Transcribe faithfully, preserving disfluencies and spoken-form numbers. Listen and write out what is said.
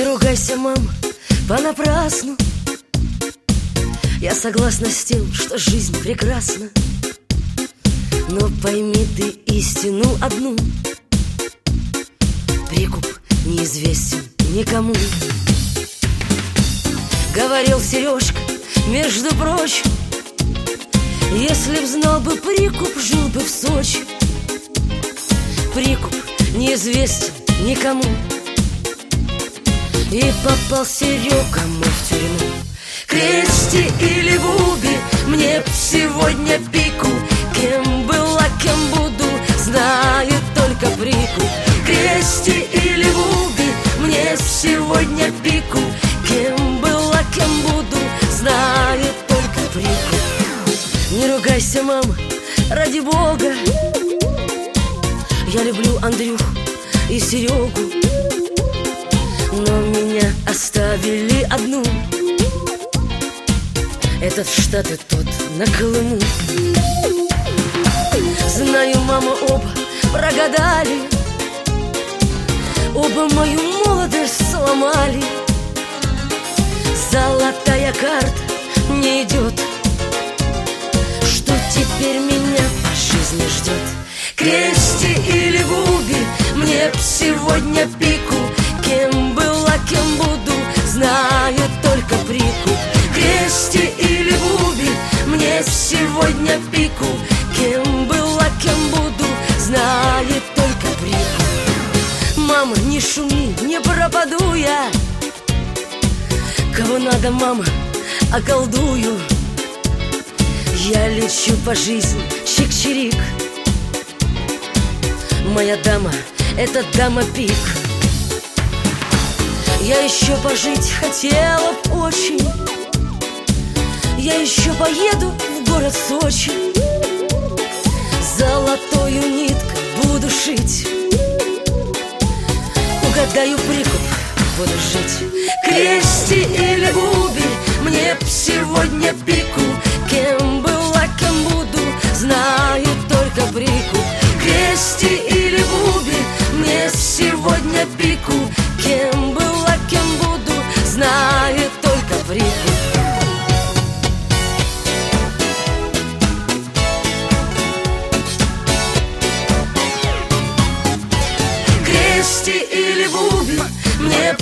ругайся, мама, понапрасну. Я согласна с тем, что жизнь прекрасна, но пойми ты истину одну: прикуп неизвестен никому. Говорил Сережка, между прочим, если б знал бы прикуп, жил бы в Сочи. Прикуп неизвестен никому. И попал Серега мой в тюрьму. Крести или Буби, мне б сегодня пику. Кем была, кем буду, знает только прикуп. Крести или Буби, мне сегодня пику. Кем была, кем буду, знает только прикуп. Не ругайся, мама, ради Бога. Я люблю Андрюху и Серегу, но меня оставили одну. Этот в Штаты, тот на Колыму. Знаю, мама, оба прогадали, оба мою молодость сломали. Золотая карта не идет. Что теперь меня по жизни ждет? Крести или Буби, мне б сегодня пику. Кем была, кем буду, знает только прикуп. Крести или Буби, мне сегодня пику. Кем была, кем буду, знает только прикуп. Мама, не шуми, не пропаду я. Кого надо, мама, околдую. Я лечу по жизни, чик-чирик. Моя дама, это дама пик. Я еще пожить хотела б очень. Я еще поеду в город Сочи. Золотою ниткой буду шить. Угадаю прикуп, буду жить. Крести или Буби, мне б сегодня пику. Кем была, кем буду, знаю только прикуп. Крести или Буби, мне сегодня пику. Кем была, кем буду, знает только прикуп. Крести или Буби, мне б